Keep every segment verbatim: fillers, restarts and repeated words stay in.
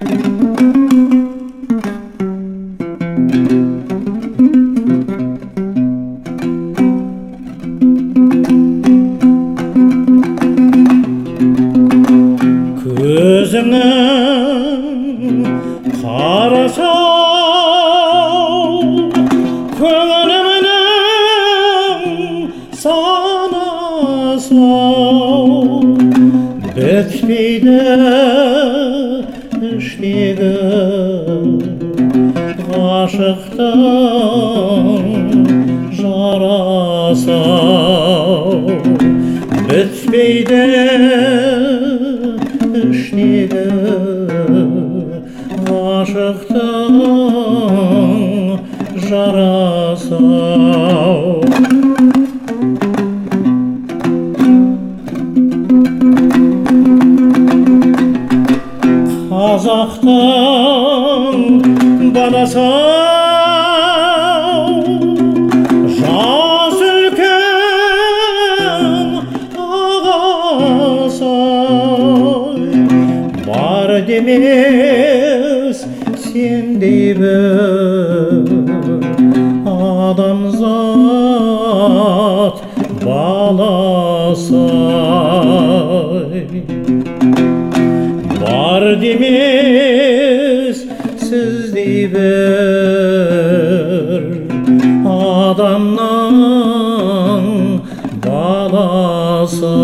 көзіңнің қарасы көңілімнің санасы бітпейді іштегі ғашықтың жарасы бітпейді іштегі ғашықтың жарасы қазақтың баласы жас үлкен ағасы бар демес сендей бір адамзат баласы бар демес сіздей бір адамның баласы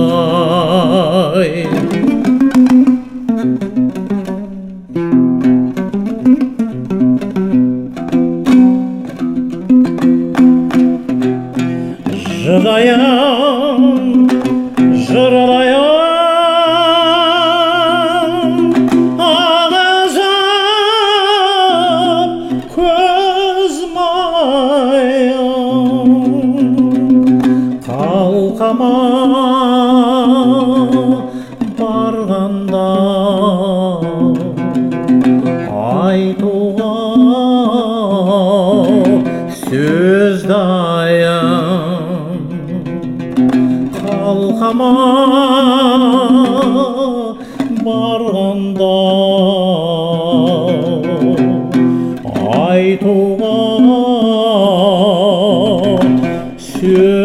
жыраям жыраям ағызып көз майым қалқама барғанда айтуға сөз дайын қалқама барғанда айтуға сөз